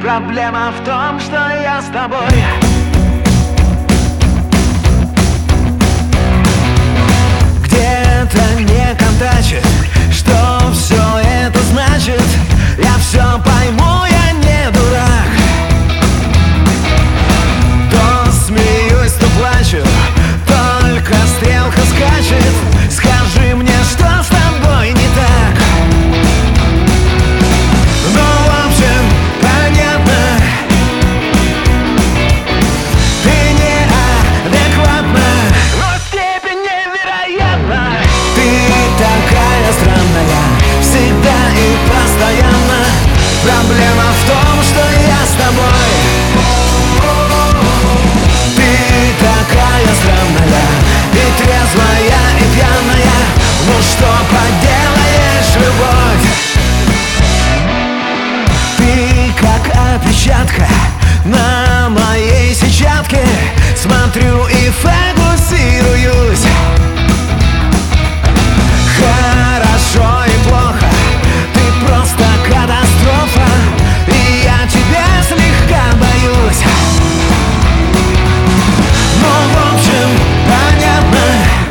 Проблема в том, что я с тобой. Где-то не контачит, что все это значит. Я все пойму, я не дурак. То смеюсь, то плачу, только стрелка скачет. Скажи мне, что с тобой не так? Ну, в общем, понятно, ты неадекватна, но степень невероятна. Ты такая странная, всегда и постоянно. Проблема в том, что я с тобой. Ты такая странная, и трезвая, и пьяная. Ну что поделаешь, любовь? Ты как опечатка на моей сетчатке. Смотрю и фокусируюсь. Хорошо и плохо, ты просто катастрофа, и я тебя слегка боюсь. Ну, в общем, понятно,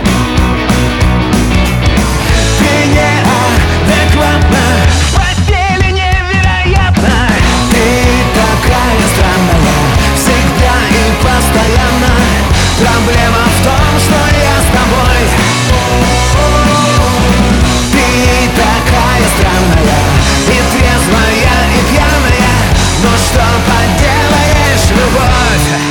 ты неадекватна, в постели невероятно. Ты такая странная, всегда и постоянно. Проблема в том, что я с тобой. Ты такая странная, и трезвая, и пьяная. Но что поделаешь, любовь?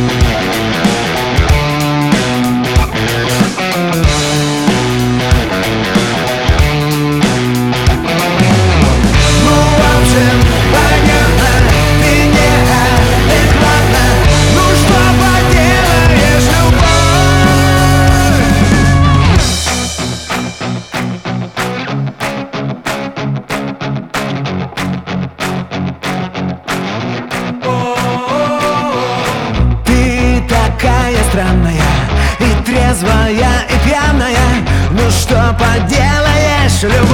Странная, и трезвая, и пьяная. Ну что поделаешь, любовь?